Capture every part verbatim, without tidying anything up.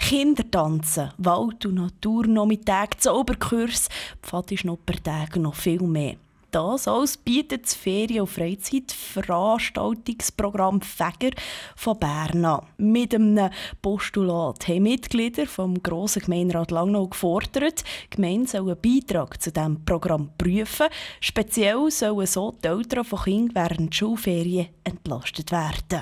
Kindertanzen, Wald- und Naturnachmittage, Zauberkurs, Pfadischnuppertage und noch viel mehr. Das alles bietet das Ferien- und Freizeitveranstaltungsprogramm Fäger von Bern an. Mit einem Postulat haben Mitglieder vom Grossen Gemeinderat Langnau gefordert, die Gemeinde soll einen Beitrag zu diesem Programm prüfen. Speziell sollen so die Eltern von Kindern während der Schulferien entlastet werden.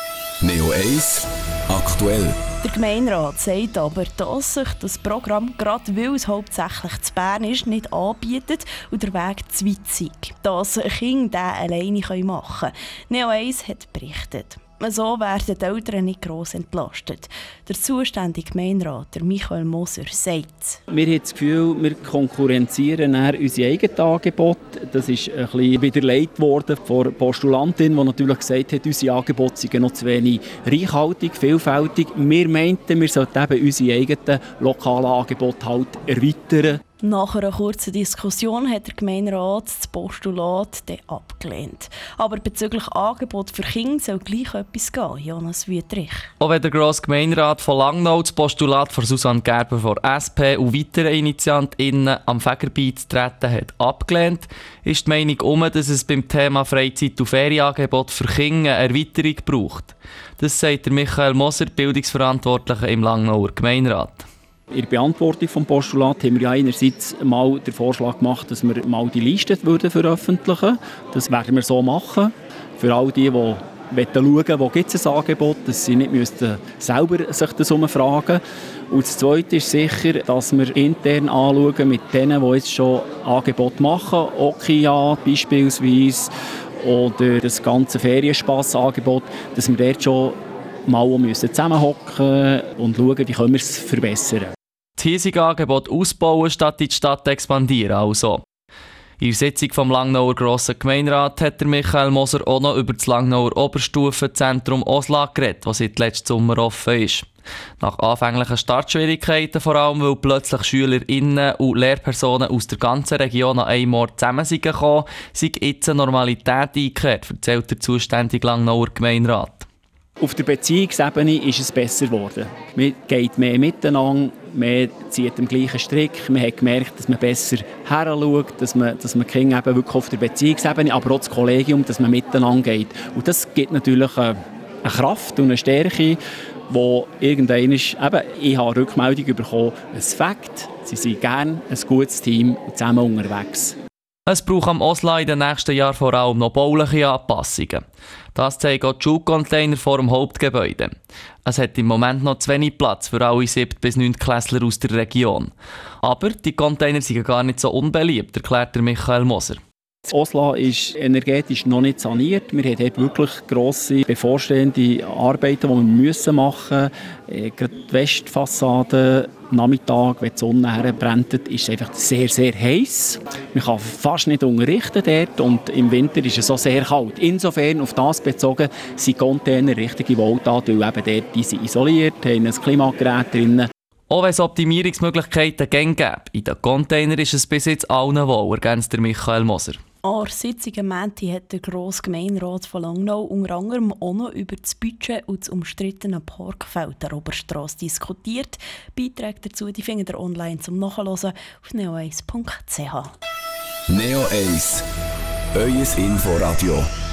Neo eins aktuell. Der Gemeinderat sagt aber, dass sich das Programm, gerade weil es hauptsächlich zu Bern ist, nicht anbietet und der Weg zu weit sei. Dass Kinder das alleine machen können. Neo eins hat berichtet. So werden die Eltern nicht gross entlastet. Der zuständige Gemeinderat, der Michael Moser, sagt: Wir haben das Gefühl, wir konkurrenzieren unsere eigenen Angebote. Das ist ein bisschen widerlegt worden von der Postulantin, die natürlich gesagt hat, unsere Angebote seien noch zu wenig reichhaltig, vielfältig. Wir meinten, wir sollten eben unsere eigenen lokalen Angebote halt erweitern. Nach einer kurzen Diskussion hat der Gemeinderat das Postulat dann abgelehnt. Aber bezüglich Angebot für Kinder soll gleich etwas gehen, Jonas Wüthrich. Auch wenn der Grosse Gemeinderat von Langnau das Postulat von Susanne Gerber von S P und weiteren InitiantInnen am Fäger beizutreten hat abgelehnt, ist die Meinung um, dass es beim Thema Freizeit- und Ferienangebot für Kinder eine Erweiterung braucht. Das sagt der Michael Moser, Bildungsverantwortlicher im Langnauer Gemeinderat. In der Beantwortung des Postulats haben wir ja einerseits mal den Vorschlag gemacht, dass wir mal die Liste veröffentlichen würden. Das werden wir so machen. Für all die, die schauen wollen, wo gibt es ein Angebot, dass sie nicht müssten selber sich das umfragen. Und das Zweite ist sicher, dass wir intern anschauen mit denen, die jetzt schon Angebote machen, Okia beispielsweise, oder das ganze Ferienspassangebot, dass wir dort schon mal zusammenhocken und schauen, wie können wir es verbessern. Das hiesige Angebot ausbauen, statt in die Stadt expandieren. Also. In der Sitzung des Langnauer Grossen Gemeinderat hat der Michael Moser auch noch über das Langnauer Oberstufenzentrum Osla geredet, das seit letztem Sommer offen ist. Nach anfänglichen Startschwierigkeiten, vor allem weil plötzlich SchülerInnen und Lehrpersonen aus der ganzen Region an einem Ort zusammen sind gekommen, sei jetzt eine Normalität eingekehrt, erzählt der zuständige Langnauer Gemeinderat. Auf der Beziehungsebene ist es besser geworden. Man geht mehr miteinander, man zieht am gleichen Strick. Man hat gemerkt, dass man besser heranschaut, dass man, dass man die Kinder eben wirklich auf der Beziehungsebene, aber auch das Kollegium, dass man miteinander geht. Und das gibt natürlich eine, eine Kraft und eine Stärke, wo irgendwann ist, eben, ich habe Rückmeldung bekommen, ein Fakt, sie sind gerne ein gutes Team und zusammen unterwegs. Es braucht am Osla in den nächsten Jahren vor allem noch bauliche Anpassungen. Das zeigen auch die Schulcontainer vor dem Hauptgebäude. Es hat im Moment noch zu wenig Platz für alle siebten bis neunten Klässler aus der Region. Aber die Container sind gar nicht so unbeliebt, erklärt der Michael Moser. Das Osla ist energetisch noch nicht saniert. Wir haben dort wirklich grosse bevorstehende Arbeiten, die wir müssen machen müssen. Gerade die Westfassade, am Nachmittag, wenn die Sonne herbrennt, ist es einfach sehr, sehr heiß. Man kann fast nicht unterrichten dort und im Winter ist es auch sehr kalt. Insofern, auf das bezogen, sind Container richtige Wohltat, weil eben dort, die sind isoliert, haben ein Klimagerät drin. Auch wenn es Optimierungsmöglichkeiten gibt, in den Containern ist es bis jetzt allen wohl, ergänzt der Michael Moser. An der Sitzung am Montag hat der Grosse Gemeinderat von Langnau unter anderem auch noch über das Budget und das umstrittene Parkfeld der Oberstrasse diskutiert. Beiträge dazu die findet ihr online zum Nachhören auf neo eins punkt c h. Neo eins, euer Inforadio.